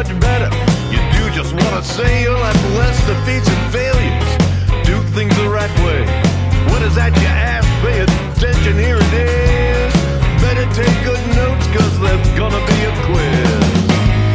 much better. You do just want to sail and bless the feet and